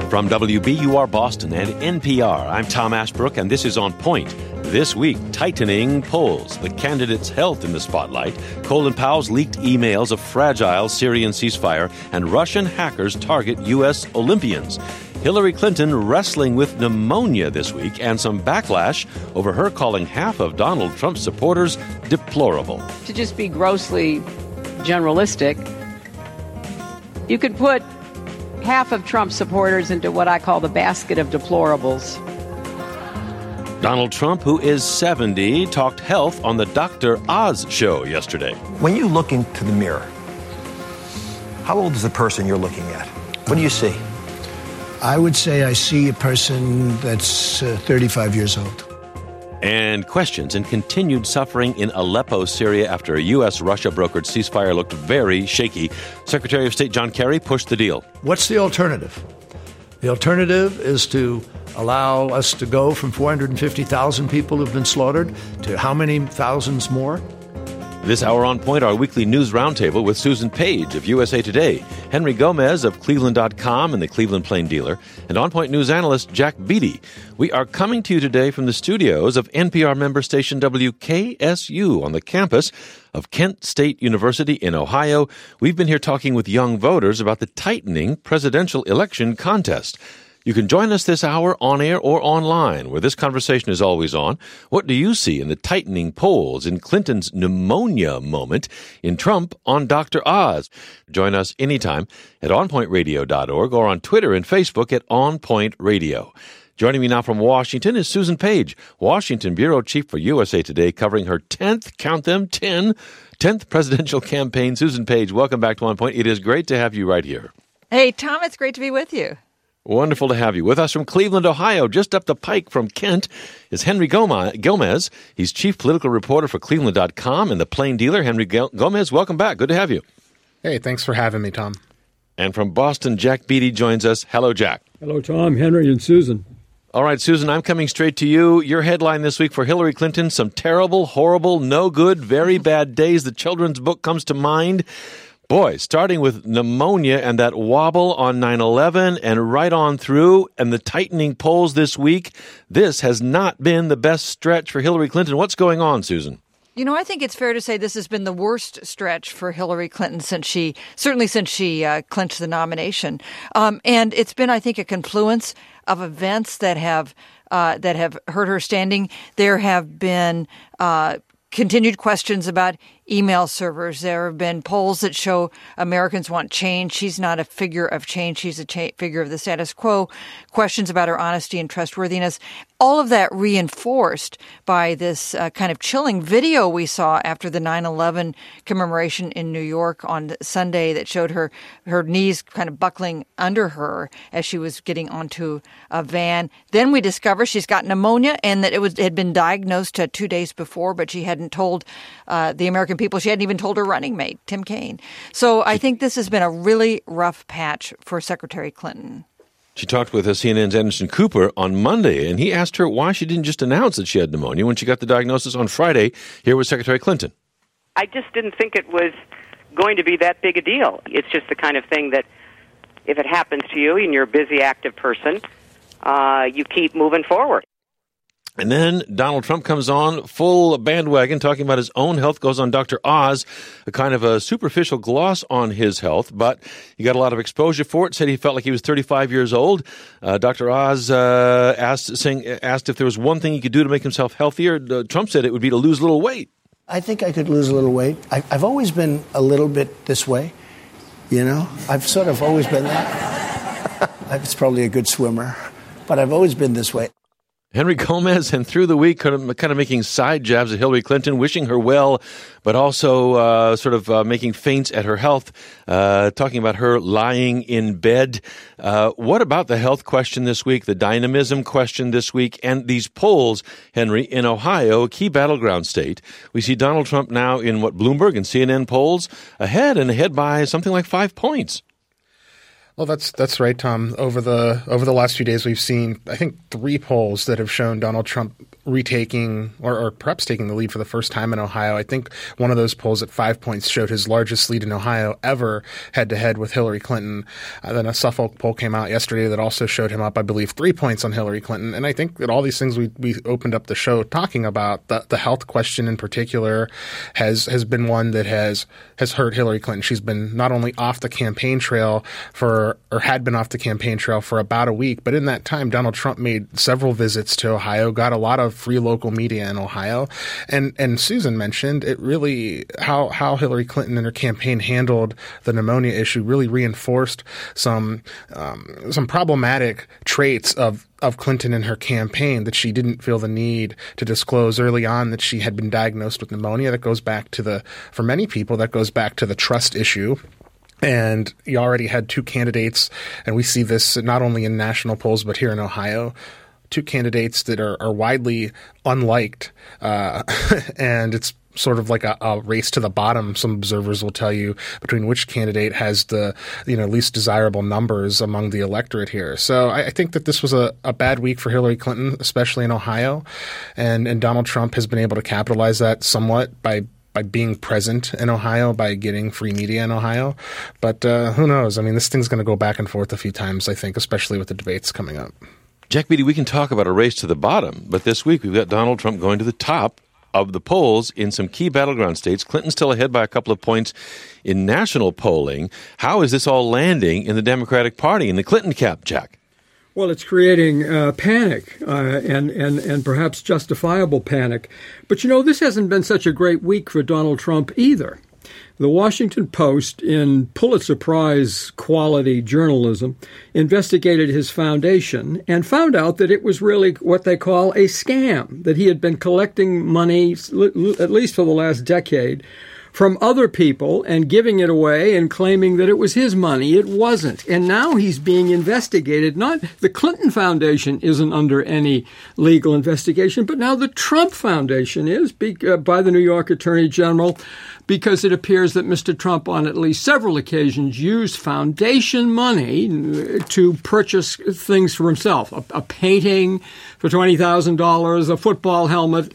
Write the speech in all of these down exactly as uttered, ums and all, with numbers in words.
From W B U R Boston and N P R, I'm Tom Ashbrook, and this is On Point. This week, tightening polls, the candidate's health in the spotlight, Colin Powell's leaked emails of fragile Syrian ceasefire, and Russian hackers target U S Olympians. Hillary Clinton wrestling with pneumonia this week, and some backlash over her calling half of Donald Trump's supporters deplorable. To just be grossly generalistic, you could put half of Trump's supporters into what I call the basket of deplorables. Donald Trump, who is seventy, talked health on the Doctor Oz show yesterday. When you look into the mirror, how old is the person you're looking at? What do you see? I would say I see a person that's uh, thirty-five years old. And questions and continued suffering in Aleppo, Syria, after a U S-Russia brokered ceasefire looked very shaky. Secretary of State John Kerry pushed the deal. What's the alternative? The alternative is to allow us to go from four hundred fifty thousand people who've been slaughtered to how many thousands more? This hour on Point, our weekly news roundtable with Susan Page of U S A Today, Henry Gomez of Cleveland dot com and the Cleveland Plain Dealer, and On Point news analyst Jack Beatty. We are coming to you today from the studios of N P R member station W K S U on the campus of Kent State University in Ohio. We've been here talking with young voters about the tightening presidential election contest. You can join us this hour on air or online, where this conversation is always on. What do you see in the tightening polls, in Clinton's pneumonia moment, in Trump on Doctor Oz? Join us anytime at on point radio dot org or on Twitter and Facebook at On Point Radio. Joining me now from Washington is Susan Page, Washington Bureau Chief for U S A Today, covering her tenth, count them, ten, tenth presidential campaign. Susan Page, welcome back to On Point. It is great to have you right here. Hey, Tom, it's great to be with you. Wonderful to have you. With us from Cleveland, Ohio, just up the pike from Kent, is Henry Gomez. He's chief political reporter for Cleveland dot com and the Plain Dealer. Henry Gomez, welcome back. Good to have you. Hey, thanks for having me, Tom. And from Boston, Jack Beatty joins us. Hello, Jack. Hello, Tom, Henry, and Susan. All right, Susan, I'm coming straight to you. Your headline this week for Hillary Clinton, some terrible, horrible, no good, very bad days. The children's book comes to mind. Boy, starting with pneumonia and that wobble on nine eleven and right on through and the tightening polls this week, this has not been the best stretch for Hillary Clinton. What's going on, Susan? You know, I think it's fair to say this has been the worst stretch for Hillary Clinton since she, certainly since she uh, clinched the nomination. Um, and it's been, I think, a confluence of events that have uh, that have hurt her standing. There have been uh, continued questions about email servers. There have been polls that show Americans want change. She's not a figure of change. She's a cha- figure of the status quo. Questions about her honesty and trustworthiness. All of that reinforced by this uh, kind of chilling video we saw after the nine eleven commemoration in New York on Sunday that showed her her knees kind of buckling under her as she was getting onto a van. Then we discover she's got pneumonia and that it was had been diagnosed uh, two days before, but she hadn't told uh, the American people. She hadn't even told her running mate, Tim Kaine. So I think this has been a really rough patch for Secretary Clinton. She talked with C N N's Anderson Cooper on Monday, and he asked her why she didn't just announce that she had pneumonia when she got the diagnosis on Friday. Here was Secretary Clinton. I just didn't think it was going to be that big a deal. It's just the kind of thing that if it happens to you and you're a busy, active person, uh, you keep moving forward. And then Donald Trump comes on full bandwagon talking about his own health, goes on Doctor Oz, a kind of a superficial gloss on his health, but he got a lot of exposure for it, said he felt like he was thirty-five years old. Uh, Doctor Oz uh, asked, saying, asked if there was one thing he could do to make himself healthier. Uh, Trump said it would be to lose a little weight. I think I could lose a little weight. I, I've always been a little bit this way, you know. I've sort of always been that. I was probably a good swimmer, but I've always been this way. Henry Gomez, and through the week, kind of, kind of making side jabs at Hillary Clinton, wishing her well, but also uh, sort of uh, making feints at her health, uh, talking about her lying in bed. Uh, what about the health question this week, the dynamism question this week, and these polls, Henry, in Ohio, a key battleground state? We see Donald Trump now in what, Bloomberg and C N N polls, ahead and ahead by something like five points. Well, that's that's right, Tom. Over the over the last few days, we've seen, I think, three polls that have shown Donald Trump retaking or, or perhaps taking the lead for the first time in Ohio. I think one of those polls at five points showed his largest lead in Ohio ever head-to-head with Hillary Clinton. Uh, then a Suffolk poll came out yesterday that also showed him up, I believe, three points on Hillary Clinton. And I think that all these things we, we opened up the show talking about, the, the health question in particular has has been one that has has hurt Hillary Clinton. She's been not only off the campaign trail for or had been off the campaign trail for about a week, but in that time, Donald Trump made several visits to Ohio, got a lot of free local media in Ohio. And and Susan mentioned it really how how Hillary Clinton and her campaign handled the pneumonia issue really reinforced some um, some problematic traits of of Clinton and her campaign that she didn't feel the need to disclose early on that she had been diagnosed with pneumonia. That goes back to the, for many people, that goes back to the trust issue. And you already had two candidates, and we see this not only in national polls but here in Ohio, two candidates that are, are widely unliked, uh, and it's sort of like a, a race to the bottom, some observers will tell you, between which candidate has the you know least desirable numbers among the electorate here. So I, I think that this was a, a bad week for Hillary Clinton, especially in Ohio, and, and Donald Trump has been able to capitalize that somewhat by by being present in Ohio, by getting free media in Ohio. But uh, who knows? I mean, this thing's going to go back and forth a few times, I think, especially with the debates coming up. Jack Beatty, we can talk about a race to the bottom, but this week we've got Donald Trump going to the top of the polls in some key battleground states. Clinton's still ahead by a couple of points in national polling. How is this all landing in the Democratic Party, in the Clinton camp, Jack? Well, it's creating uh, panic uh, and, and, and perhaps justifiable panic. But, you know, this hasn't been such a great week for Donald Trump either. The Washington Post, in Pulitzer Prize quality journalism, investigated his foundation and found out that it was really what they call a scam, that he had been collecting money, at least for the last decade, from other people and giving it away and claiming that it was his money. It wasn't. And now he's being investigated. Not the Clinton Foundation isn't under any legal investigation, but now the Trump Foundation is by the New York Attorney General, because it appears that Mister Trump on at least several occasions used foundation money to purchase things for himself, a, a painting for twenty thousand dollars, a football helmet.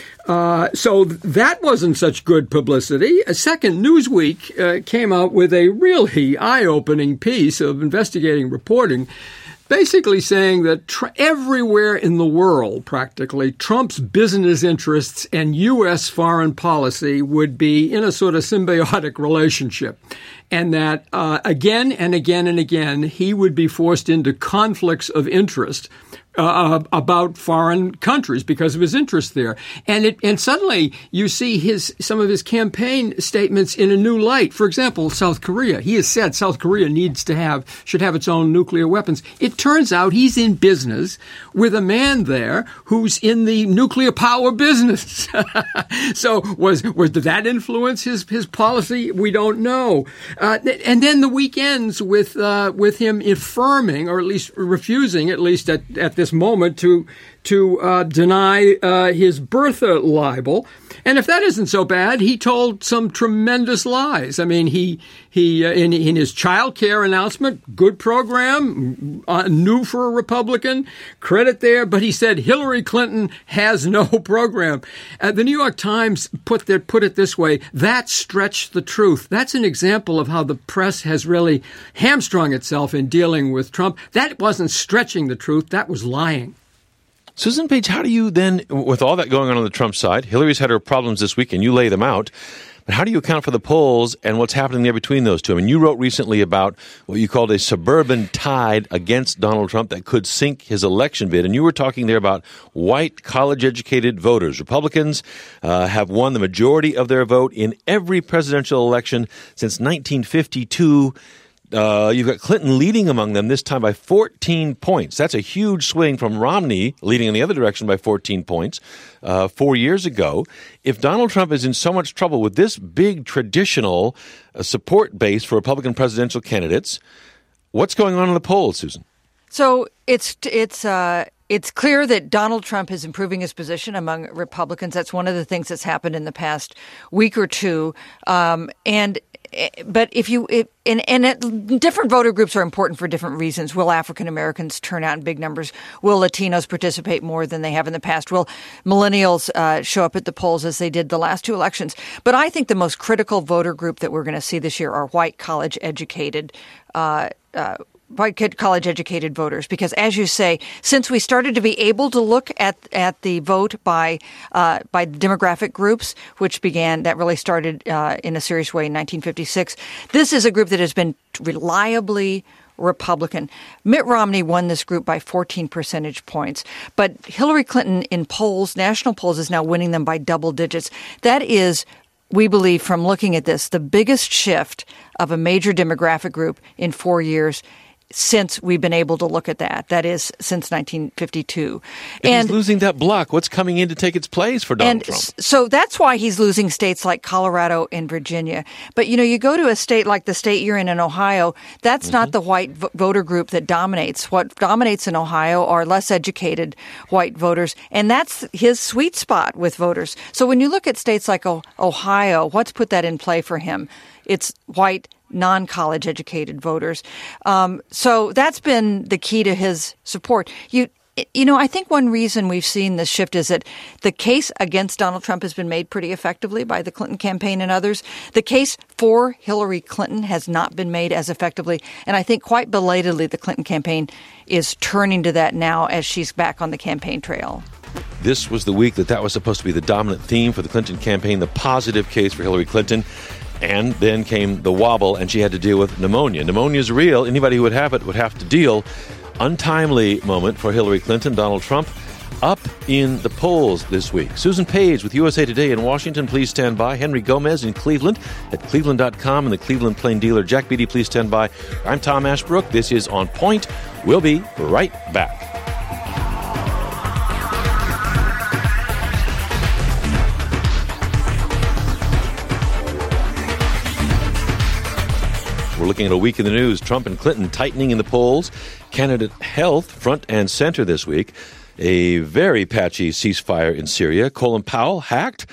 Uh, so that wasn't such good publicity. A second, Newsweek uh, came out with a really eye-opening piece of investigating reporting, basically saying that tr- everywhere in the world, practically, Trump's business interests and U S foreign policy would be in a sort of symbiotic relationship. And that uh, again and again and again, he would be forced into conflicts of interest Uh, about foreign countries because of his interest there. And it, and suddenly you see his some of his campaign statements in a new light. For example, South Korea. He has said South Korea needs to have, should have its own nuclear weapons. It turns out he's in business with a man there who's in the nuclear power business. So was, was, did that influence his, his policy? We don't know. Uh, and then the week ends with, uh, with him affirming, or at least refusing, at least at, at this moment, to to uh, deny uh, his Bertha libel. And if that isn't so bad, he told some tremendous lies. I mean, he he uh, in, in his child care announcement, good program, uh, new for a Republican, credit there. But he said Hillary Clinton has no program. Uh, the New York Times put their, put it this way: that stretched the truth. That's an example of how the press has really hamstrung itself in dealing with Trump. That wasn't stretching the truth. That was lying. Susan Page, how do you then, with all that going on on the Trump side, Hillary's had her problems this week and you lay them out, but how do you account for the polls and what's happening there between those two? I mean, you wrote recently about what you called a suburban tide against Donald Trump that could sink his election bid, and you were talking there about white, college-educated voters. Republicans uh, have won the majority of their vote in every presidential election since nineteen fifty-two. Uh, you've got Clinton leading among them, this time by fourteen points. That's a huge swing from Romney leading in the other direction by fourteen points uh, four years ago. If Donald Trump is in so much trouble with this big traditional uh, support base for Republican presidential candidates, what's going on in the polls, Susan? So it's it's uh, it's clear that Donald Trump is improving his position among Republicans. That's one of the things that's happened in the past week or two. Um, and but if you it, and and it, different voter groups are important for different reasons. Will African Americans turn out in big numbers? Will Latinos participate more than they have in the past? Will millennials uh, show up at the polls as they did the last two elections? But I think the most critical voter group that we're going to see this year are white college-educated uh, uh white college-educated voters, because, as you say, since we started to be able to look at at the vote by uh, by demographic groups, which began that really started uh, in a serious way in nineteen fifty-six, this is a group that has been reliably Republican. Mitt Romney won this group by fourteen percentage points, but Hillary Clinton in polls, national polls, is now winning them by double digits. That is, we believe, from looking at this, the biggest shift of a major demographic group in four years since we've been able to look at that. That is, since nineteen fifty-two. If and he's losing that block, what's coming in to take its place for Donald and Trump? So that's why he's losing states like Colorado and Virginia. But, you know, you go to a state like the state you're in in Ohio, that's mm-hmm. not the white v- voter group that dominates. What dominates in Ohio are less educated white voters, and that's his sweet spot with voters. So when you look at states like o- Ohio, what's put that in play for him? It's white, non-college educated voters. Um, so that's been the key to his support. You you know, I think one reason we've seen this shift is that the case against Donald Trump has been made pretty effectively by the Clinton campaign and others. The case for Hillary Clinton has not been made as effectively. And I think quite belatedly, the Clinton campaign is turning to that now as she's back on the campaign trail. This was the week that that was supposed to be the dominant theme for the Clinton campaign, the positive case for Hillary Clinton. And then came the wobble, and she had to deal with pneumonia. Pneumonia is real. Anybody who would have it would have to deal. Untimely moment for Hillary Clinton. Donald Trump up in the polls this week. Susan Page with U S A Today in Washington, please stand by. Henry Gomez in Cleveland at cleveland dot com and the Cleveland Plain Dealer. Jack Beatty, please stand by. I'm Tom Ashbrook. This is On Point. We'll be right back. We're looking at a week in the news. Trump and Clinton tightening in the polls. Candidate health front and center this week. A very patchy ceasefire in Syria. Colin Powell hacked.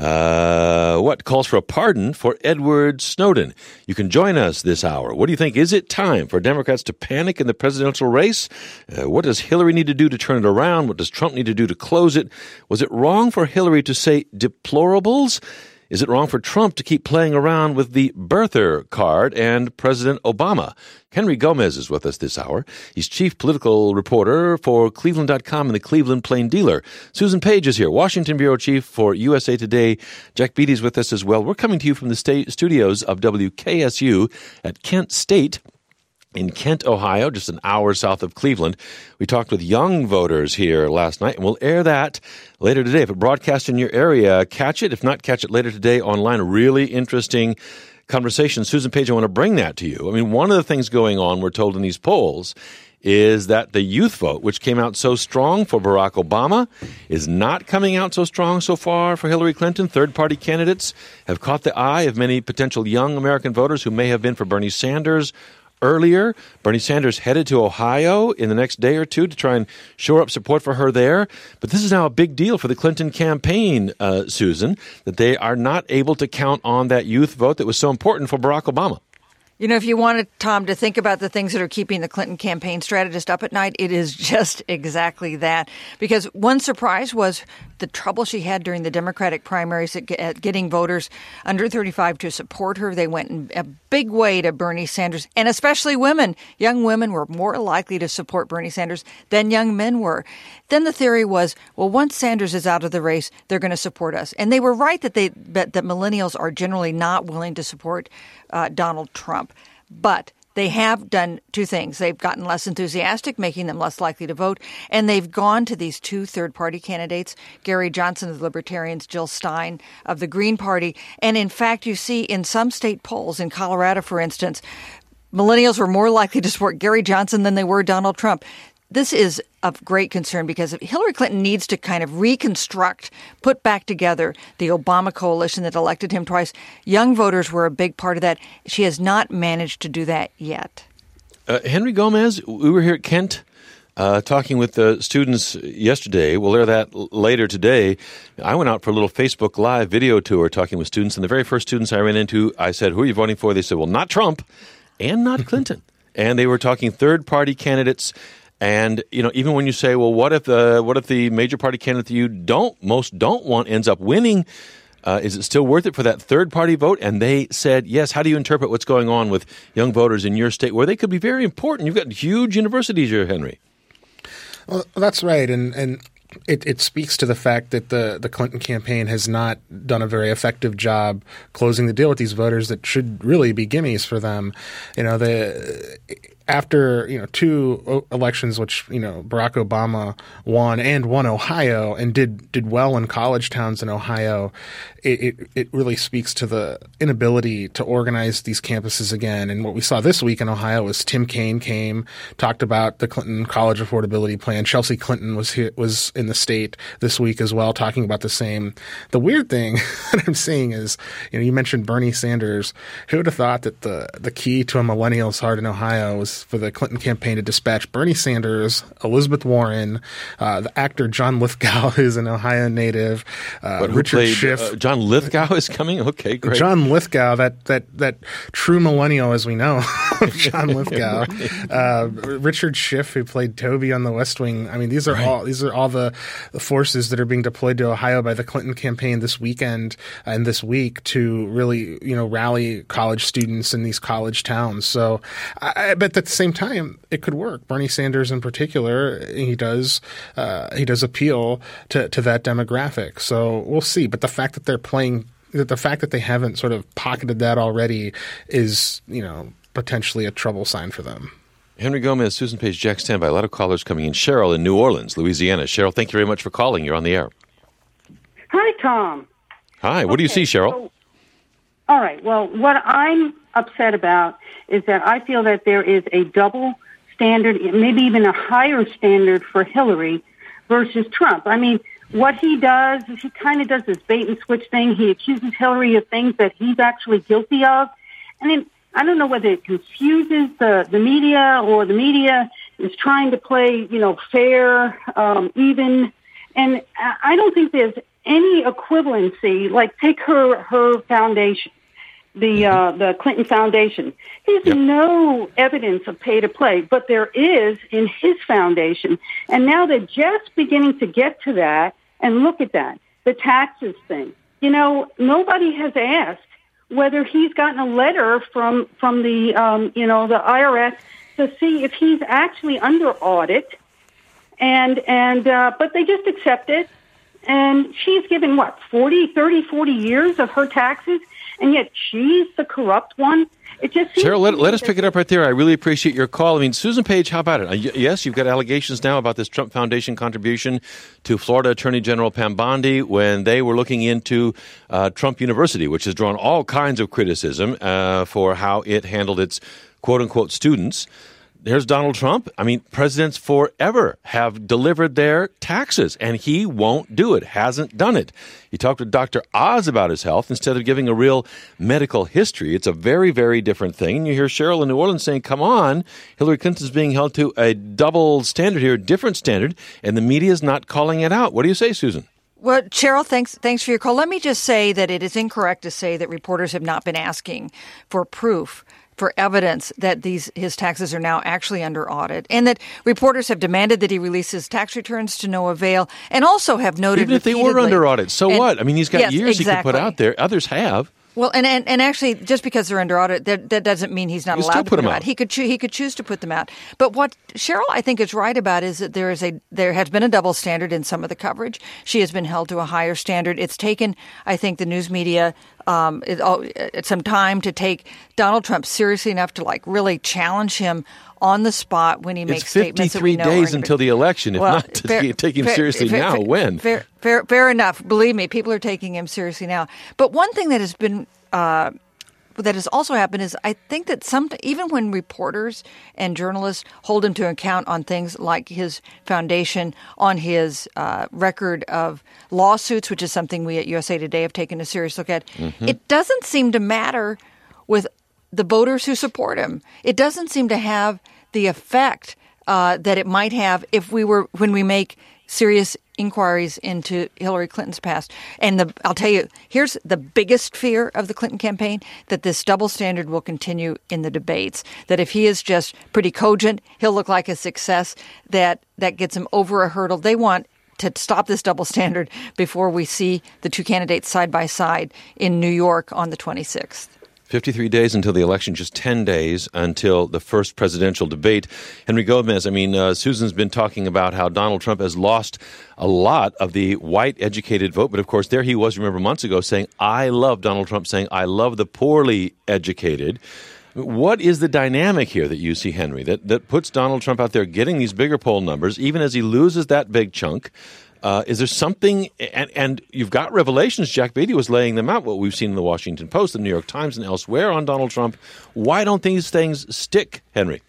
Uh, what calls for a pardon for Edward Snowden? You can join us this hour. What do you think? Is it time for Democrats to panic in the presidential race? Uh, what does Hillary need to do to turn it around? What does Trump need to do to close it? Was it wrong for Hillary to say deplorables? Is it wrong for Trump to keep playing around with the birther card and President Obama? Henry Gomez is with us this hour. He's chief political reporter for cleveland dot com and the Cleveland Plain Dealer. Susan Page is here, Washington bureau chief for U S A Today. Jack Beatty's with us as well. We're coming to you from the state studios of W K S U at Kent State in Kent, Ohio, just an hour south of Cleveland. We talked with young voters here last night, and we'll air that later today. If it broadcasts in your area, catch it. If not, catch it later today online. A really interesting conversation. Susan Page, I want to bring that to you. I mean, one of the things going on, we're told in these polls, is that the youth vote, which came out so strong for Barack Obama, is not coming out so strong so far for Hillary Clinton. Third-party candidates have caught the eye of many potential young American voters who may have been for Bernie Sanders earlier. Bernie Sanders headed to Ohio in the next day or two to try and shore up support for her there. But this is now a big deal for the Clinton campaign, uh, Susan, that they are not able to count on that youth vote that was so important for Barack Obama. You know, if you wanted, Tom, to think about the things that are keeping the Clinton campaign strategist up at night, it is just exactly that. Because one surprise was the trouble she had during the Democratic primaries at, at getting voters under thirty-five to support her. They went in a big way to Bernie Sanders, and especially women. Young women were more likely to support Bernie Sanders than young men were. Then the theory was, well, once Sanders is out of the race, they're going to support us. And they were right that they that, that millennials are generally not willing to support uh, Donald Trump. But they have done two things. They've gotten less enthusiastic, making them less likely to vote, and they've gone to these two third-party candidates, Gary Johnson of the Libertarians, Jill Stein of the Green Party. And in fact, you see in some state polls, in Colorado, for instance, millennials were more likely to support Gary Johnson than they were Donald Trump. This is of great concern because Hillary Clinton needs to kind of reconstruct, put back together the Obama coalition that elected him twice. Young voters were a big part of that. She has not managed to do that yet. Uh, Henry Gomez, we were here at Kent Uh, talking with the students yesterday, we'll air that l- later today. I went out for a little Facebook Live video tour talking with students, and the very first students I ran into, I said, who are you voting for? They said, well, not Trump and not Clinton. And they were talking third-party candidates. And, you know, even when you say, well, what if the, what if the major party candidate that you don't, most don't want ends up winning? Uh, is it still worth it for that third-party vote? And they said, yes. How do you interpret what's going on with young voters in your state where they could be very important? You've got huge universities here, Henry. Well, that's right, and and it, it speaks to the fact that the, the Clinton campaign has not done a very effective job closing the deal with these voters that should really be gimmies for them. You know, the after you know two elections, which you know Barack Obama won and won Ohio and did did well in college towns in Ohio, it, it it really speaks to the inability to organize these campuses again. And what we saw this week in Ohio was Tim Kaine came, talked about the Clinton college affordability plan. Chelsea Clinton was here, was in the state this week as well, talking about the same. The weird thing that I'm seeing is, you know, you mentioned Bernie Sanders. Who would have thought that the the key to a millennial's heart in Ohio was for the Clinton campaign to dispatch Bernie Sanders, Elizabeth Warren, uh, the actor John Lithgow, who's an Ohio native, uh, Richard played, Schiff. Uh, John Lithgow is coming? Okay, great. John Lithgow, that that that true millennial as we know, John Lithgow. right. uh, Richard Schiff, who played Toby on The West Wing. I mean, these are right. all these are all the, the forces that are being deployed to Ohio by the Clinton campaign this weekend and this week to really, you know, rally college students in these college towns. So, I, but at the same time, it could work. Bernie Sanders, in particular, he does uh, he does appeal to to that demographic. So we'll see. But the fact that they're playing, that the fact that they haven't sort of pocketed that already is, you know, potentially a trouble sign for them. Henry Gomez, Susan Page, Jack Standby. A lot of callers coming in. Cheryl in New Orleans, Louisiana. Cheryl, thank you very much for calling. You're on the air. Hi, Tom. Hi. What okay, do you see, Cheryl? So, all right. Well, what I'm upset about is that I feel that there is a double standard, maybe even a higher standard for Hillary versus Trump. I mean, what he does is he kind of does this bait and switch thing. He accuses Hillary of things that he's actually guilty of. And then I don't know whether it confuses the, the media or the media is trying to play, you know, fair, um, even. And I don't think there's any equivalency. Like, take her, her foundation, the, uh, the Clinton Foundation. There's yep. no evidence of pay to play, but there is in his foundation. And now they're just beginning to get to that and look at that. The taxes thing. You know, nobody has asked whether he's gotten a letter from from the um, you know the I R S to see if he's actually under audit, and and uh, but they just accept it, and she's given what forty, thirty, forty years of her taxes, and yet she's the corrupt one. It just seems Cheryl, let, let us pick it up right there. I really appreciate your call. I mean, Susan Page, how about it? Uh, y- yes, you've got allegations now about this Trump Foundation contribution to Florida Attorney General Pam Bondi when they were looking into uh, Trump University, which has drawn all kinds of criticism uh, for how it handled its quote-unquote students. There's Donald Trump. I mean, presidents forever have delivered their taxes, and he won't do it, hasn't done it. He talked to Doctor Oz about his health instead of giving a real medical history. It's a very, very different thing. And you hear Cheryl in New Orleans saying, come on, Hillary Clinton's being held to a double standard here, a different standard, and the media is not calling it out. What do you say, Susan? Well, Cheryl, thanks thanks for your call. Let me just say that it is incorrect to say that reporters have not been asking for proof, for evidence that these his taxes are now actually under audit, and that reporters have demanded that he release his tax returns to no avail, and also have noted even if they were under audit, so and, what? I mean, he's got yes, years exactly. he could put out there. Others have. Well, and, and and actually, just because they're under audit, that, that doesn't mean he's not you allowed still to put put them out. out. He could choo- he could choose to put them out. But what Cheryl, I think, is right about is that there is a there has been a double standard in some of the coverage. She has been held to a higher standard. It's taken, I think, the news media um, it, oh, it, some time to take Donald Trump seriously enough to like really challenge him on the spot when he makes statements that we know. It's fifty-three days until the election. If well, not to fair, take him fair, seriously fair, now, fair, when? Fair, fair, fair enough. Believe me, people are taking him seriously now. But one thing that has been uh, that has also happened is I think that some even when reporters and journalists hold him to account on things like his foundation, on his uh, record of lawsuits, which is something we at U S A Today have taken a serious look at, mm-hmm. it doesn't seem to matter with the voters who support him. It doesn't seem to have the effect uh, that it might have if we were when we make serious inquiries into Hillary Clinton's past. And the, I'll tell you, here's the biggest fear of the Clinton campaign, that this double standard will continue in the debates, that if he is just pretty cogent, he'll look like a success, that that gets him over a hurdle. They want to stop this double standard before we see the two candidates side by side in New York on the twenty-sixth. fifty-three days until the election, just ten days until the first presidential debate. Henry Gomez, I mean, uh, Susan's been talking about how Donald Trump has lost a lot of the white educated vote. But of course, there he was, remember, months ago saying, I love Donald Trump, saying, I love the poorly educated. What is the dynamic here that you see, Henry, that, that puts Donald Trump out there getting these bigger poll numbers, even as he loses that big chunk? Uh, is there something, and, and you've got revelations, Jack Beatty was laying them out, what we've seen in the Washington Post, the New York Times, and elsewhere on Donald Trump. Why don't these things stick, Henry?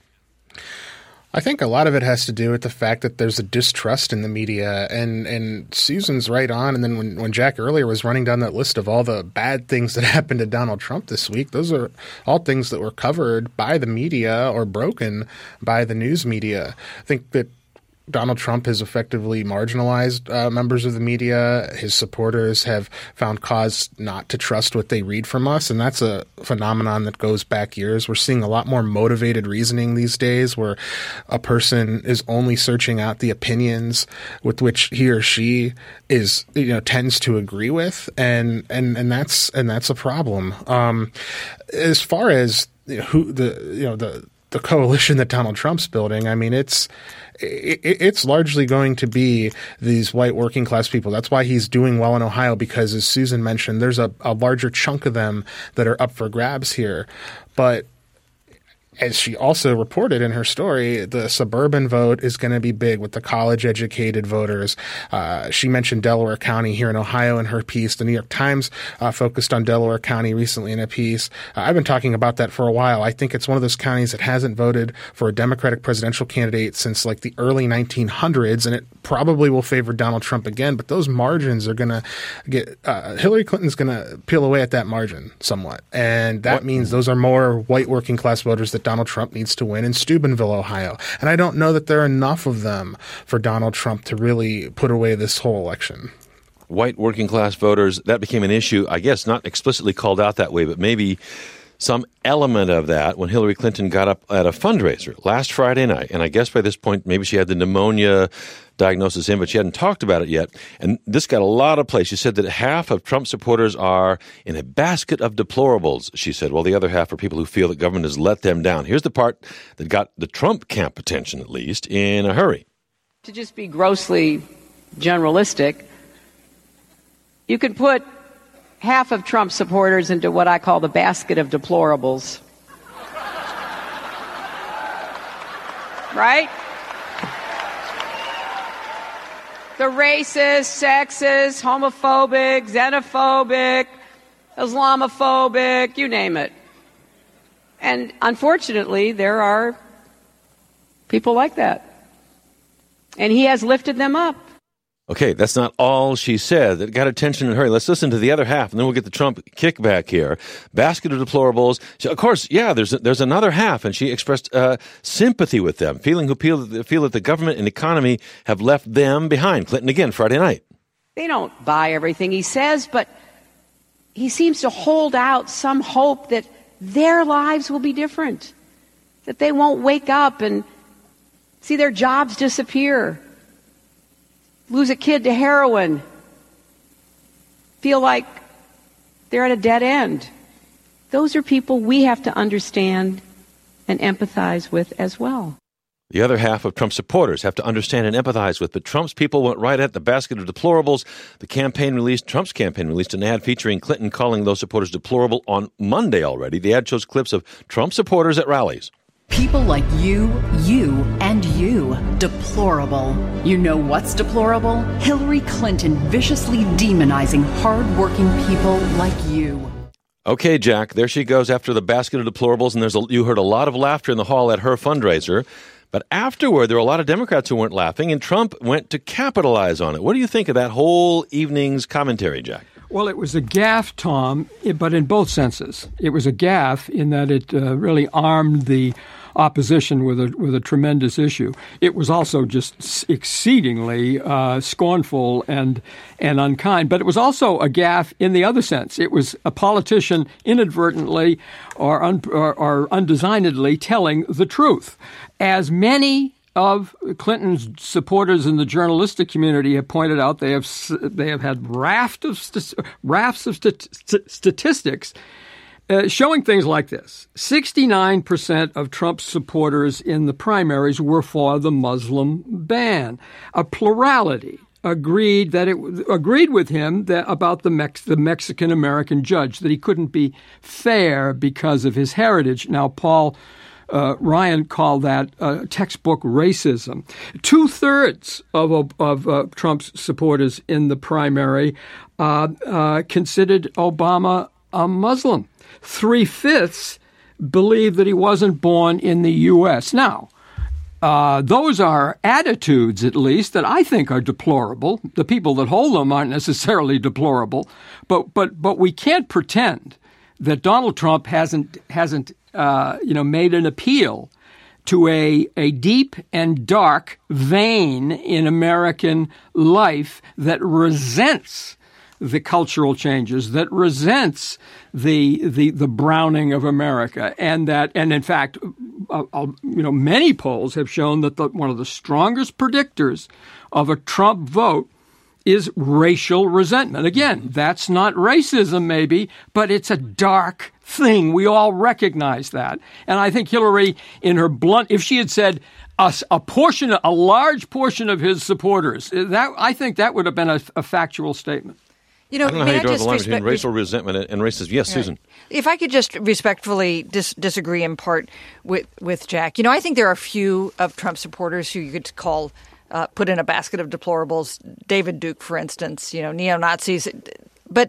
I think a lot of it has to do with the fact that there's a distrust in the media, and, and Susan's right on. And then when, when Jack earlier was running down that list of all the bad things that happened to Donald Trump this week, those are all things that were covered by the media or broken by the news media. I think that Donald Trump has effectively marginalized uh, members of the media. His supporters have found cause not to trust what they read from us, and that's a phenomenon that goes back years. We're seeing a lot more motivated reasoning these days, where a person is only searching out the opinions with which he or she is, you know, tends to agree with, and and and that's and that's a problem. Um, as far as who the you know the the coalition that Donald Trump's building, I mean, it's it's largely going to be these white working class people. That's why he's doing well in Ohio, because, as Susan mentioned, there's a, a larger chunk of them that are up for grabs here. But as she also reported in her story, the suburban vote is going to be big with the college-educated voters. Uh, she mentioned Delaware County here in Ohio in her piece. The New York Times uh, focused on Delaware County recently in a piece. Uh, I've been talking about that for a while. I think it's one of those counties that hasn't voted for a Democratic presidential candidate since like the early nineteen hundreds, and it probably will favor Donald Trump again. But those margins are going to get uh, – Hillary Clinton's going to peel away at that margin somewhat. And that what? means those are more white working class voters that Donald Trump needs to win in Steubenville, Ohio. And I don't know that there are enough of them for Donald Trump to really put away this whole election. White working class voters, that became an issue, I guess, not explicitly called out that way, but maybe some element of that when Hillary Clinton got up at a fundraiser last Friday night. And I guess by this point, maybe she had the pneumonia diagnosis in, but she hadn't talked about it yet. And this got a lot of play. She said that half of Trump supporters are in a basket of deplorables, she said. Well, the other half are people who feel that government has let them down. Here's the part that got the Trump camp attention, at least, in a hurry. To just be grossly generalistic, you could put half of Trump supporters into what I call the basket of deplorables. Right? The racist, sexist, homophobic, xenophobic, Islamophobic, you name it. And unfortunately, there are people like that. And he has lifted them up. Okay, that's not all she said that got attention in a hurry. Let's listen to the other half, and then we'll get the Trump kickback here. Basket of deplorables. So, of course, yeah, there's there's another half, and she expressed uh, sympathy with them, feeling who feel, feel that the government and economy have left them behind. Clinton again, Friday night. They don't buy everything he says, but he seems to hold out some hope that their lives will be different, that they won't wake up and see their jobs disappear, lose a kid to heroin, feel like they're at a dead end. Those are people we have to understand and empathize with as well. The other half of Trump's supporters have to understand and empathize with, but Trump's people went right at the basket of deplorables. The campaign released, Trump's campaign released an ad featuring Clinton calling those supporters deplorable on Monday already. The ad shows clips of Trump supporters at rallies. People like you, you, and you. Deplorable. You know what's deplorable? Hillary Clinton viciously demonizing hardworking people like you. Okay, Jack, there she goes after the basket of deplorables, and there's a, you heard a lot of laughter in the hall at her fundraiser. But afterward, there were a lot of Democrats who weren't laughing, and Trump went to capitalize on it. What do you think of that whole evening's commentary, Jack? Well, it was a gaffe, Tom, but in both senses. It was a gaffe in that it uh, really armed the opposition with a with a tremendous issue. It was also just exceedingly uh, scornful and and unkind. But it was also a gaffe in the other sense. It was a politician inadvertently or, un, or, or undesignedly telling the truth, as many of Clinton's supporters in the journalistic community have pointed out. They have they have had raft of st- rafts of st- st- statistics uh, showing things like this. sixty-nine percent of Trump's supporters in the primaries were for the Muslim ban. A plurality agreed that it agreed with him that about the Mex- the Mexican American judge, that he couldn't be fair because of his heritage. Now, Paul Uh, Ryan called that uh, textbook racism. Two-thirds of, of, of uh, Trump's supporters in the primary uh, uh, considered Obama a Muslim. Three-fifths believed that he wasn't born in the U S. Now, uh, those are attitudes, at least, that I think are deplorable. The people that hold them aren't necessarily deplorable, but but but we can't pretend that Donald Trump hasn't hasn't Uh, you know, made an appeal to a a deep and dark vein in American life that resents the cultural changes, that resents the the the browning of America, and that and in fact, uh, uh, you know, many polls have shown that the, one of the strongest predictors of a Trump vote is racial resentment. Again, that's not racism, maybe, but it's a dark thing. We all recognize that. And I think Hillary, in her blunt, if she had said a, a portion, a large portion of his supporters, that I think that would have been a, a factual statement. You know, I don't know how you draw the line between racial resentment and racism. Yes, right. Susan. If I could just respectfully dis- disagree in part with, with Jack. You know, I think there are a few of Trump supporters who you could call Uh, put in a basket of deplorables. David Duke, for instance, you know, neo-Nazis. But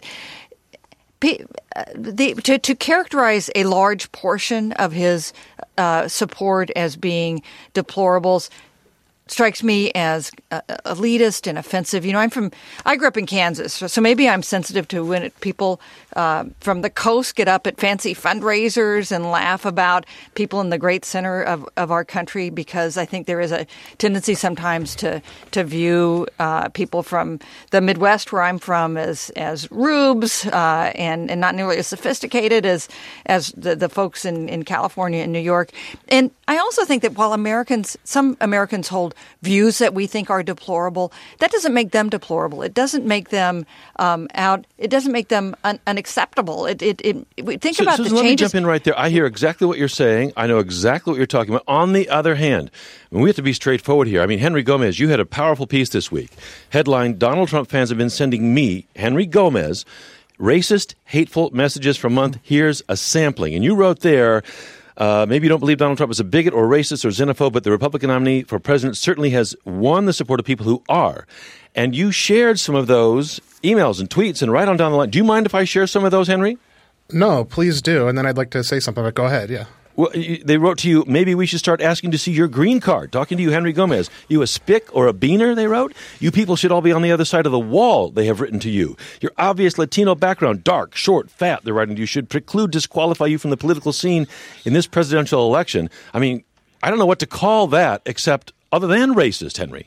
the, to, to characterize a large portion of his uh, support as being deplorables strikes me as uh, elitist and offensive. You know, I'm from, I grew up in Kansas, so maybe I'm sensitive to when it, people uh, from the coast get up at fancy fundraisers and laugh about people in the great center of, of our country, because I think there is a tendency sometimes to to view uh, people from the Midwest, where I'm from, as as rubes uh, and, and not nearly as sophisticated as as the, the folks in, in California and New York. And I also think that while Americans, some Americans hold views that we think are deplorable, that doesn't make them deplorable. It doesn't make them um, out. It doesn't make them un- unacceptable. It, it, it, it think so, about Susan, the let changes. me jump in right there. I hear exactly what you're saying. I know exactly what you're talking about. On the other hand, I mean, we have to be straightforward here. I mean, Henry Gomez, you had a powerful piece this week. Headline: Donald Trump fans have been sending me, Henry Gomez, racist, hateful messages for a month. Here's a sampling. And you wrote there, Uh, maybe you don't believe Donald Trump is a bigot or racist or xenophobe, but the Republican nominee for president certainly has won the support of people who are. And you shared some of those emails and tweets and right on down the line. Do you mind if I share some of those, Henry? No, please do. And then I'd like to say something, but go ahead. Yeah. Well, they wrote to you, maybe we should start asking to see your green card. Talking to you, Henry Gomez. You a spick or a beaner, they wrote? You people should all be on the other side of the wall, they have written to you. Your obvious Latino background, dark, short, fat, they're writing to you, should preclude, disqualify you from the political scene in this presidential election. I mean, I don't know what to call that except other than racist, Henry.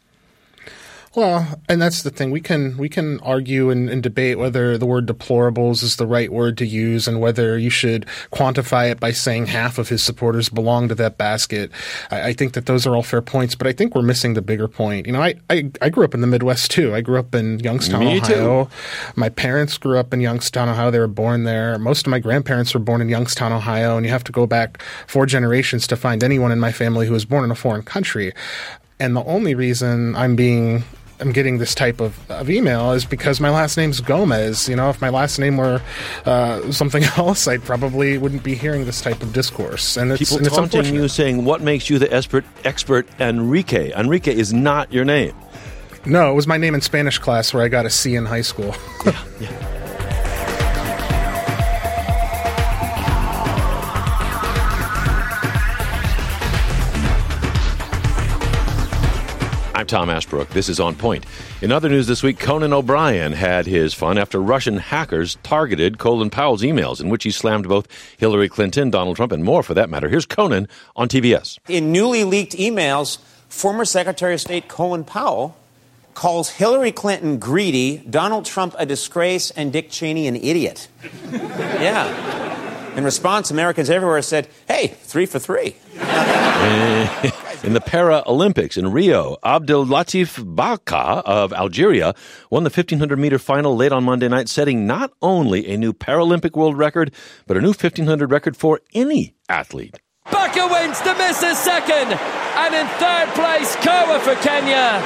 Well, and that's the thing. We can we can argue and, and debate whether the word deplorables is the right word to use and whether you should quantify it by saying half of his supporters belong to that basket. I, I think that those are all fair points, but I think we're missing the bigger point. You know, I, I, I grew up in the Midwest, too. I grew up in Youngstown, Me Ohio. Too. My parents grew up in Youngstown, Ohio. They were born there. Most of my grandparents were born in Youngstown, Ohio, and you have to go back four generations to find anyone in my family who was born in a foreign country. And the only reason I'm being I'm getting this type of, of email is because my last name's Gomez. You know, if my last name were uh, something else, I probably wouldn't be hearing this type of discourse. And it's, People and it's taunting you, saying, what makes you the expert, expert Enrique? Enrique is not your name. No, it was my name in Spanish class where I got a C in high school. yeah, yeah. I'm Tom Ashbrook. This is On Point. In other news this week, Conan O'Brien had his fun after Russian hackers targeted Colin Powell's emails, in which he slammed both Hillary Clinton, Donald Trump, and more for that matter. Here's Conan on T B S. In newly leaked emails, former Secretary of State Colin Powell calls Hillary Clinton greedy, Donald Trump a disgrace, and Dick Cheney an idiot. Yeah. In response, Americans everywhere said, hey, three for three. In the Paralympics in Rio, Abdellatif Baka of Algeria won the fifteen hundred meter final late on Monday night, setting not only a new Paralympic world record, but a new fifteen hundred record for any athlete. Baka wins to miss a second, and in third place, Koa for Kenya.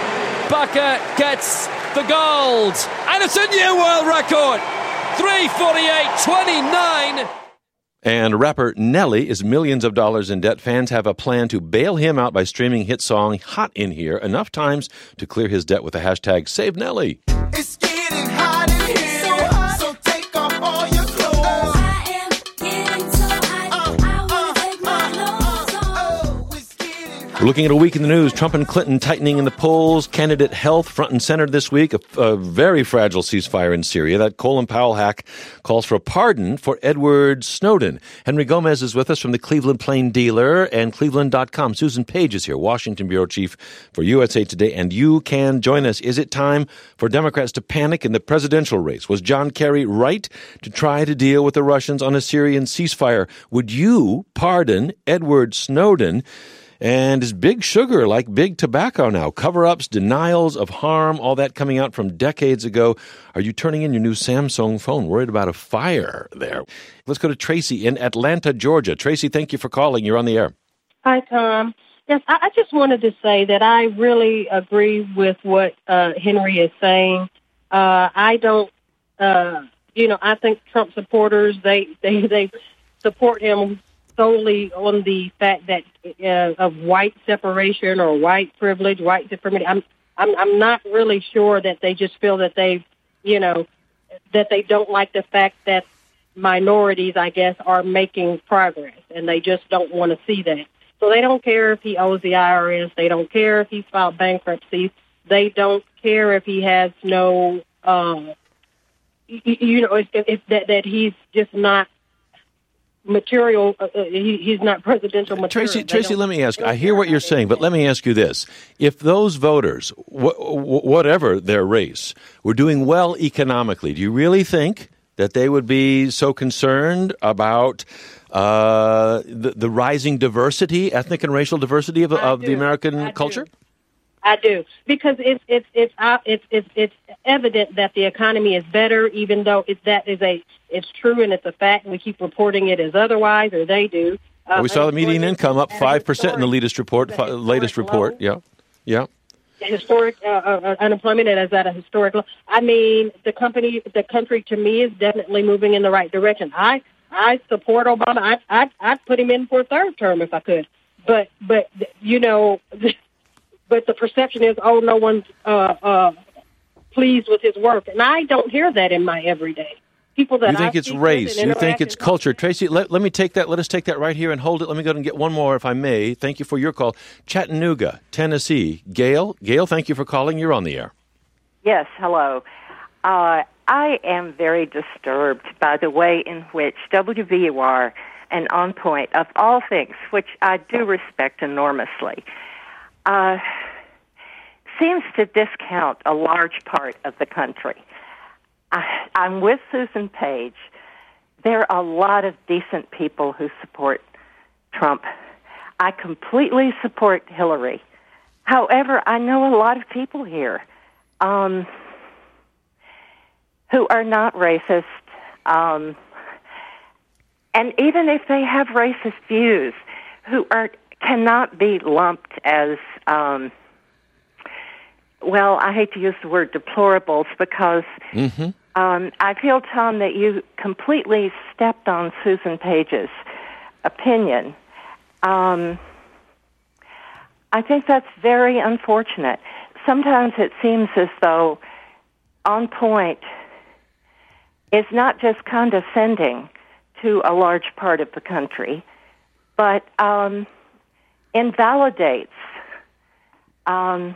Baka gets the gold, and it's a new world record, three forty-eight twenty-nine. And rapper Nelly is millions of dollars in debt. Fans have a plan to bail him out by streaming hit song Hot in Here enough times to clear his debt with the hashtag Save Nelly. It's getting hot in here, so, hot. So take off all your clothes. I am getting so hot, uh, I want to take my clothes off. Oh, it's getting hot. We're looking at a week in the news. Trump and Clinton tightening in the polls. Candidate health front and center this week. A, a very fragile ceasefire in Syria. That Colin Powell hack calls for a pardon for Edward Snowden. Henry Gomez is with us from the Cleveland Plain Dealer and Cleveland dot com. Susan Page is here, Washington Bureau Chief for U S A Today. And you can join us. Is it time for Democrats to panic in the presidential race? Was John Kerry right to try to deal with the Russians on a Syrian ceasefire? Would you pardon Edward Snowden? And is big sugar like big tobacco now? Cover-ups, denials of harm, all that coming out from decades ago. Are you turning in your new Samsung phone, worried about a fire there? Let's go to Tracy in Atlanta, Georgia. Tracy, thank you for calling. You're on the air. Hi, Tom. Yes, I, I just wanted to say that I really agree with what uh, Henry is saying. Uh, I don't, uh, you know, I think Trump supporters, they, they, they support him solely on the fact that uh, of white separation or white privilege, white supremacy. I'm, I'm, I'm not really sure that they just feel that they, you know, that they don't like the fact that minorities, I guess, are making progress, and they just don't want to see that. So they don't care if he owes the I R S. They don't care if he's filed bankruptcy. They don't care if he has no, um, you, you know, if, if that, that he's just not material, uh, he, he's not presidential material. Tracy, Tracy, let me ask, I hear what you're saying, but let me ask you this. If those voters, wh- wh- whatever their race, were doing well economically, do you really think that they would be so concerned about uh, the, the rising diversity, ethnic and racial diversity of, of the American I culture? Do. I do, because it's it's it's uh, it's it's it's evident that the economy is better, even though it, that is a it's true and it's a fact. And we keep reporting it as otherwise, or they do. Uh, we saw the median income up five percent in the latest report. Fi- latest report, level. yeah, yeah. Historic uh, uh, unemployment is at a historic level. I mean, the company, the country, to me, is definitely moving in the right direction. I I support Obama. I I I'd put him in for a third term if I could. But but you know. But the perception is, oh, no one's uh, uh, pleased with his work. And I don't hear that in my everyday. People that You think I it's race. You think it's with. culture. Tracy, let, let me take that. Let us take that right here and hold it. Let me go and get one more, if I may. Thank you for your call. Chattanooga, Tennessee. Gail, Gail, thank you for calling. You're on the air. Yes, hello. Uh, I am very disturbed by the way in which W B U R and On Point, of all things, which I do respect enormously, Uh, seems to discount a large part of the country. I, I'm with Susan Page. There are a lot of decent people who support Trump. I completely support Hillary. However, I know a lot of people here um, who are not racist. Um, and even if they have racist views, who are cannot be lumped as, um, well, I hate to use the word deplorables because mm-hmm. um, I feel, Tom, that you completely stepped on Susan Page's opinion. Um, I think that's very unfortunate. Sometimes it seems as though On Point is not just condescending to a large part of the country, but um, invalidates Um,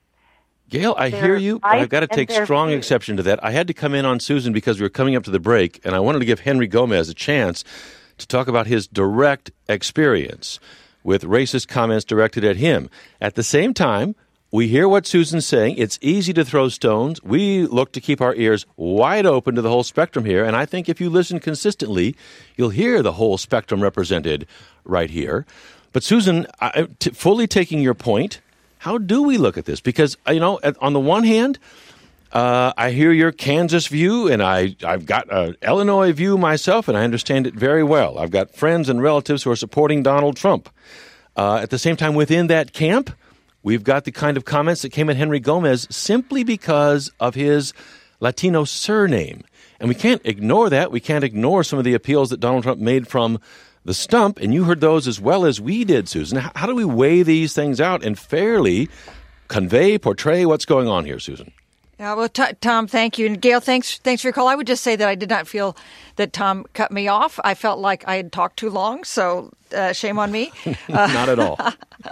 Gail, I They're hear you, but right I've got to and take they're strong free. exception to that. I had to come in on Susan because we were coming up to the break, and I wanted to give Henry Gomez a chance to talk about his direct experience with racist comments directed at him. At the same time, we hear what Susan's saying. It's easy to throw stones. We look to keep our ears wide open to the whole spectrum here, and I think if you listen consistently, you'll hear the whole spectrum represented right here. But Susan, I, t- fully taking your point, how do we look at this? Because, you know, at, on the one hand, uh, I hear your Kansas view, and I, I've got an Illinois view myself, and I understand it very well. I've got friends and relatives who are supporting Donald Trump. Uh, at the same time, within that camp, we've got the kind of comments that came at Henry Gomez simply because of his Latino surname. And we can't ignore that. We can't ignore some of the appeals that Donald Trump made from the stump, and you heard those as well as we did, Susan. How do we weigh these things out and fairly convey, portray what's going on here, Susan? Yeah, well, t- Tom, thank you. And Gail, thanks thanks for your call. I would just say that I did not feel that Tom cut me off. I felt like I had talked too long, so uh, shame on me. Not at all.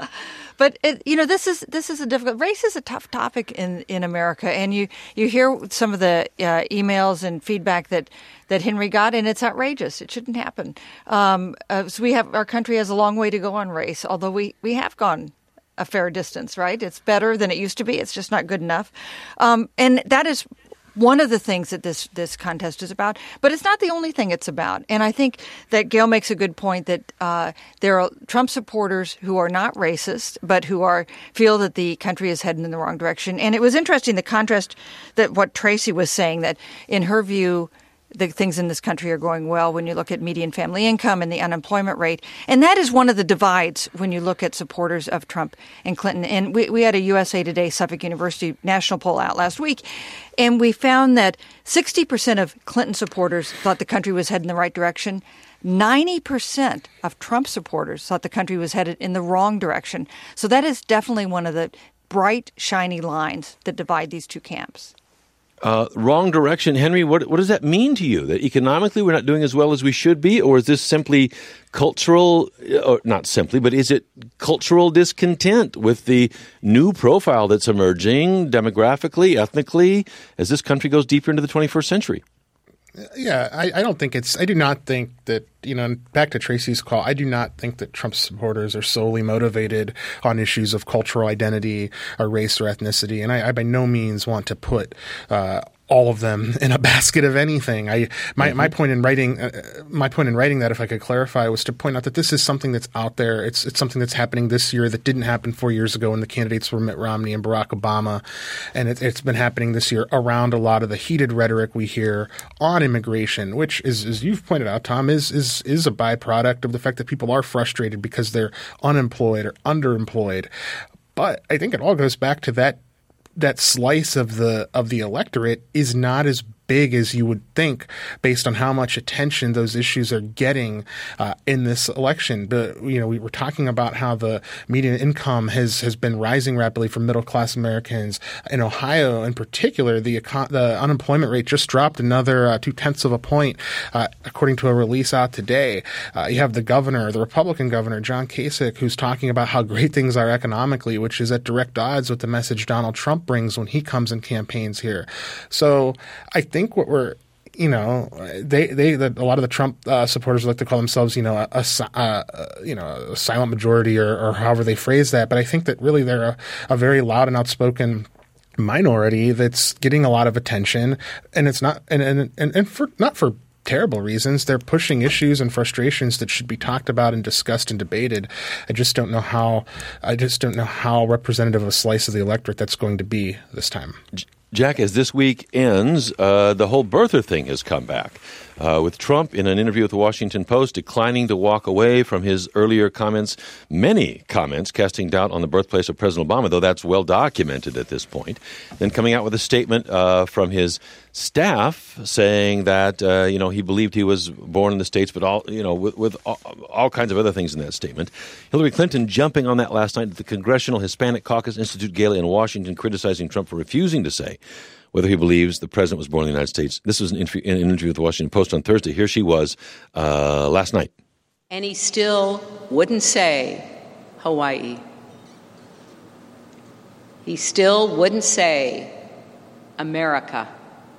But it, you know, this is this is a difficult. Race is a tough topic in, in America, and you, you hear some of the uh, emails and feedback that, that Henry got, and it's outrageous. It shouldn't happen. Um, uh, so we have our country has a long way to go on race, although we, we have gone a fair distance. Right? It's better than it used to be. It's just not good enough, um, and that is one of the things that this, this contest is about, but it's not the only thing it's about. And I think that Gail makes a good point that uh, there are Trump supporters who are not racist, but who are feel that the country is heading in the wrong direction. And it was interesting, the contrast that what Tracy was saying, that in her view, the things in this country are going well when you look at median family income and the unemployment rate. And that is one of the divides when you look at supporters of Trump and Clinton. And we, we had a U S A Today Suffolk University national poll out last week, and we found that sixty percent of Clinton supporters thought the country was heading in the right direction. ninety percent of Trump supporters thought the country was headed in the wrong direction. So that is definitely one of the bright, shiny lines that divide these two camps. Uh, wrong direction. Henry, what what does that mean to you? That economically we're not doing as well as we should be? Or is this simply cultural, or not simply, but is it cultural discontent with the new profile that's emerging demographically, ethnically, as this country goes deeper into the twenty-first century? Yeah, I, I don't think it's – I do not think that, you know, back to Tracy's call, I do not think that Trump supporters are solely motivated on issues of cultural identity or race or ethnicity. And I, I by no means want to put uh, all of them in a basket of anything. I my, mm-hmm. my point in writing uh, my point in writing that, if I could clarify, was to point out that this is something that's out there. It's it's something that's happening this year that didn't happen four years ago when the candidates were Mitt Romney and Barack Obama, and it, it's been happening this year around a lot of the heated rhetoric we hear on immigration, which is, as you've pointed out, Tom, is is is a byproduct of the fact that people are frustrated because they're unemployed or underemployed. But I think it all goes back to that. That slice of the of the electorate is not as big as you would think based on how much attention those issues are getting uh, in this election. But, you know, we were talking about how the median income has, has been rising rapidly for middle-class Americans. In Ohio, in particular, the econ- the unemployment rate just dropped another uh, two-tenths of a point, uh, according to a release out today. Uh, you have the governor, the Republican governor, John Kasich, who's talking about how great things are economically, which is at direct odds with the message Donald Trump brings when he comes and campaigns here. So I think I think what we're, you know, they they the, a lot of the Trump uh, supporters like to call themselves, you know, a, a uh, you know a silent majority or, or however they phrase that. But I think that really they're a, a very loud and outspoken minority that's getting a lot of attention, and it's not and and and, and for not for terrible reasons. They're pushing issues and frustrations that should be talked about and discussed and debated. I just don't know how. I just don't know how representative of a slice of the electorate that's going to be this time. Jack, as this week ends, uh, the whole birther thing has come back, uh, with Trump in an interview with the Washington Post declining to walk away from his earlier comments, many comments casting doubt on the birthplace of President Obama, though that's well documented at this point. Then coming out with a statement uh, from his staff saying that, uh, you know, he believed he was born in the States, but all, you know, with, with all, all kinds of other things in that statement. Hillary Clinton jumping on that last night at the Congressional Hispanic Caucus Institute Gala in Washington, criticizing Trump for refusing to say whether he believes the president was born in the United States. This was an interview, an interview with the Washington Post on Thursday. Here she was uh, last night. And he still wouldn't say Hawaii. he still wouldn't say, America.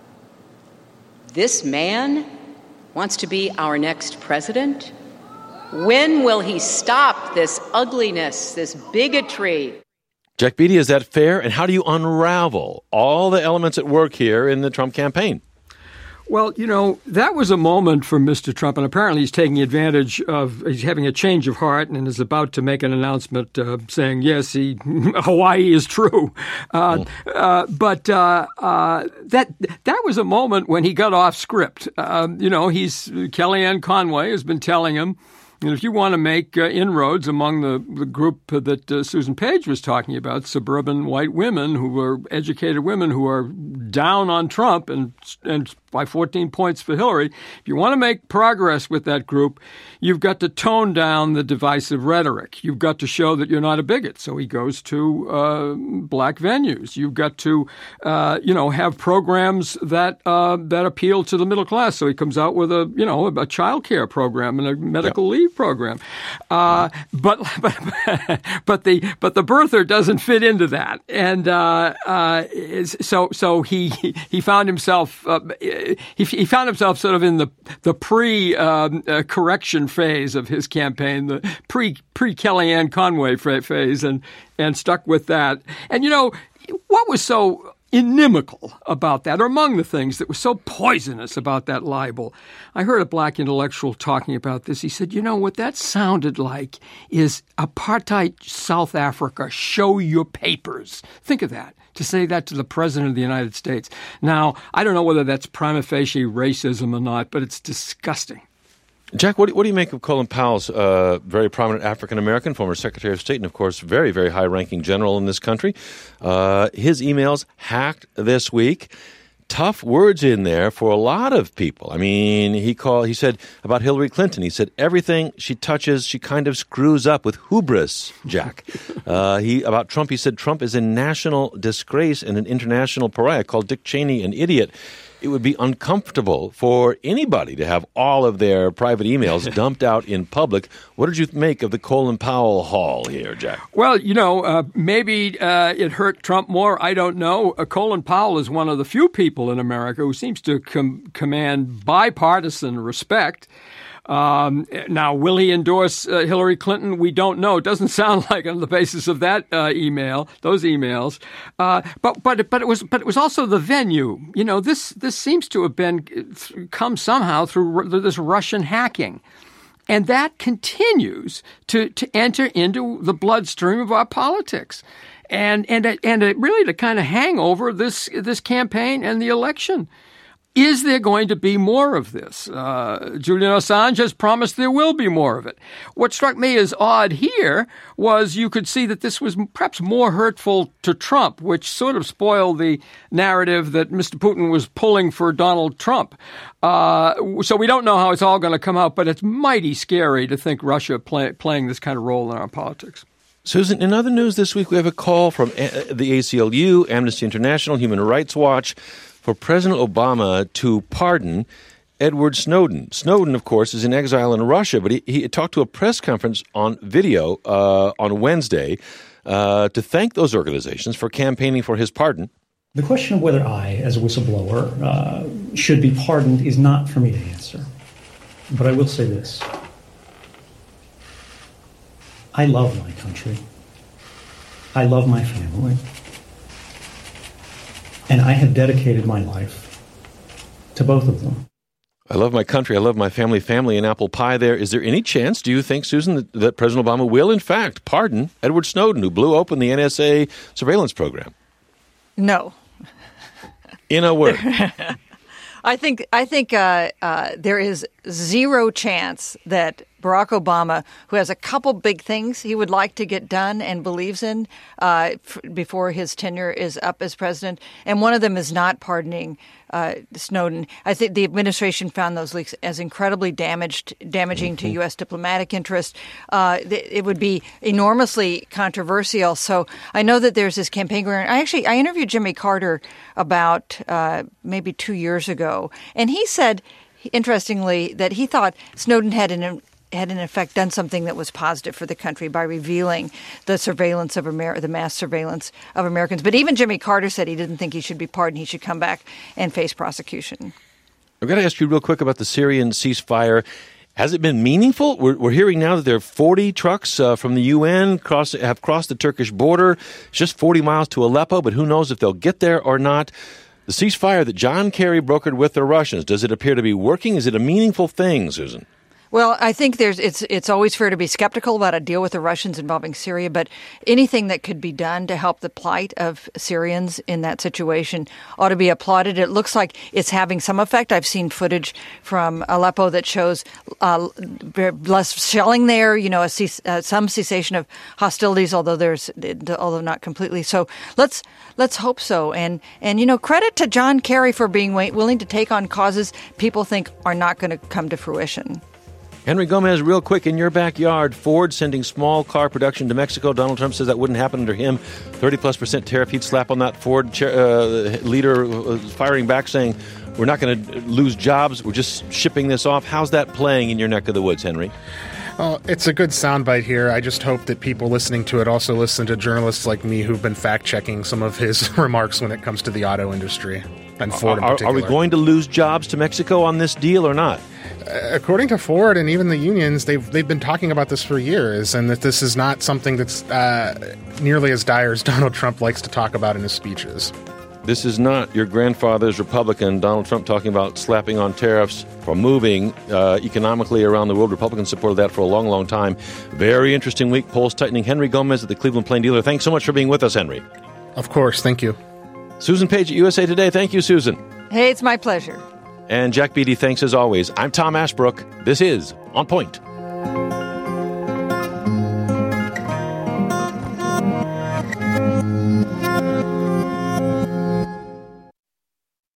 This man wants to be our next president? When will he stop this ugliness, this bigotry? Jack Beatty, is that fair? And how do you unravel all the elements at work here in the Trump campaign? Well, you know, that was a moment for Mister Trump, and apparently he's taking advantage of, he's having a change of heart and is about to make an announcement uh, saying, yes, he, Hawaii is true. Uh, oh. uh, but uh, uh, that that was a moment when he got off script. Uh, you know, he's Kellyanne Conway has been telling him, and if you want to make uh, inroads among the, the group that uh, Susan Page was talking about, suburban white women who are educated women who are down on Trump and and by fourteen points for Hillary, if you want to make progress with that group, you've got to tone down the divisive rhetoric. You've got to show that you're not a bigot. So he goes to uh, black venues. You've got to, uh, you know, have programs that uh, that appeal to the middle class. So he comes out with a, you know, a child care program and a medical yep. leave program. Uh, but but but the but the birther doesn't fit into that, and uh, uh, so so he he found himself. Uh, He, he found himself sort of in the the pre um, uh, correction phase of his campaign, the pre pre Kellyanne Conway phase, and and stuck with that. And you know what was so inimical about that, or among the things that was so poisonous about that libel? I heard a black intellectual talking about this. He said, "You know what that sounded like is apartheid South Africa. Show your papers." Think of that. To say that to the President of the United States. Now, I don't know whether that's prima facie racism or not, but it's disgusting. Jack, what do, what do you make of Colin Powell's uh, very prominent African-American, former Secretary of State, and, of course, very, very high-ranking general in this country? Uh, his emails hacked this week. Tough words in there for a lot of people. I mean, he called. He said about Hillary Clinton, he said, everything she touches, she kind of screws up with hubris, Jack. uh, he About Trump, he said, Trump is a national disgrace and an international pariah, called Dick Cheney an idiot. It would be uncomfortable for anybody to have all of their private emails dumped out in public. What did you make of the Colin Powell haul here, Jack? Well, you know, uh, maybe uh, it hurt Trump more. I don't know. Uh, Colin Powell is one of the few people in America who seems to com- command bipartisan respect. Um, now, will he endorse uh, Hillary Clinton? We don't know. It doesn't sound like on the basis of that uh, email, those emails. Uh, but but but it was but it was also the venue. You know, this this seems to have been come somehow through this Russian hacking, and that continues to to enter into the bloodstream of our politics, and and and really to kind of hang over this this campaign and the election. Is there going to be more of this? Uh, Julian Assange has promised there will be more of it. What struck me as odd here was you could see that this was perhaps more hurtful to Trump, which sort of spoiled the narrative that Mister Putin was pulling for Donald Trump. Uh, so we don't know how it's all going to come out, but it's mighty scary to think Russia play, playing this kind of role in our politics. Susan, in other news this week, we have a call from the A C L U, Amnesty International, Human Rights Watch, for President Obama to pardon Edward Snowden. Snowden, of course, is in exile in Russia, but he, he talked to a press conference on video uh, on Wednesday uh, to thank those organizations for campaigning for his pardon. The question of whether I, as a whistleblower, uh, should be pardoned is not for me to answer. But I will say this. I love my country. I love my family. And I have dedicated my life to both of them. I love my country. I love my family, family, and apple pie there. Is there any chance, do you think, Susan, that, that President Obama will, in fact, pardon Edward Snowden, who blew open the N S A surveillance program? No. In a word. I think I think uh, uh, there is zero chance that Barack Obama, who has a couple big things he would like to get done and believes in uh, f- before his tenure is up as president, and one of them is not pardoning uh, Snowden. I think the administration found those leaks as incredibly damaged, damaging mm-hmm. to U S diplomatic interest. Uh, th- it would be enormously controversial. So I know that there's this campaign going on. I actually I interviewed Jimmy Carter about uh, maybe two years ago, and he said, interestingly, that he thought Snowden had an had in effect done something that was positive for the country by revealing the surveillance of Amer- the mass surveillance of Americans. But even Jimmy Carter said he didn't think he should be pardoned. He should come back and face prosecution. I've got to ask you real quick about the Syrian ceasefire. Has it been meaningful? We're, we're hearing now that there are forty trucks uh, from the U N cross, have crossed the Turkish border. It's just forty miles to Aleppo, but who knows if they'll get there or not. The ceasefire that John Kerry brokered with the Russians, does it appear to be working? Is it a meaningful thing, Susan? Well, I think there's it's it's always fair to be skeptical about a deal with the Russians involving Syria, but anything that could be done to help the plight of Syrians in that situation ought to be applauded. It looks like it's having some effect. I've seen footage from Aleppo that shows uh, less shelling there, you know, a cease, uh, some cessation of hostilities, although there's although not completely. So let's let's hope so. And and you know, credit to John Kerry for being willing to take on causes people think are not going to come to fruition. Henry Gomez, real quick, in your backyard, Ford sending small car production to Mexico. Donald Trump says that wouldn't happen under him. thirty-plus percent tariff he'd slap on that. Ford chair, uh, leader uh, firing back saying, we're not going to lose jobs. We're just shipping this off. How's that playing in your neck of the woods, Henry? Well, it's a good soundbite here. I just hope that people listening to it also listen to journalists like me who've been fact-checking some of his remarks when it comes to the auto industry and Ford in are, particular. Are we going to lose jobs to Mexico on this deal or not? According to Ford and even the unions, they've they've been talking about this for years, and that this is not something that's uh, nearly as dire as Donald Trump likes to talk about in his speeches. This is not your grandfather's Republican, Donald Trump, talking about slapping on tariffs for moving uh, economically around the world. Republicans supported that for a long, long time. Very interesting week. Polls tightening. Henry Gomez at the Cleveland Plain Dealer. Thanks so much for being with us, Henry. Of course. Thank you. Susan Page at U S A Today. Thank you, Susan. Hey, it's my pleasure. And Jack Beatty, thanks as always. I'm Tom Ashbrook. This is On Point.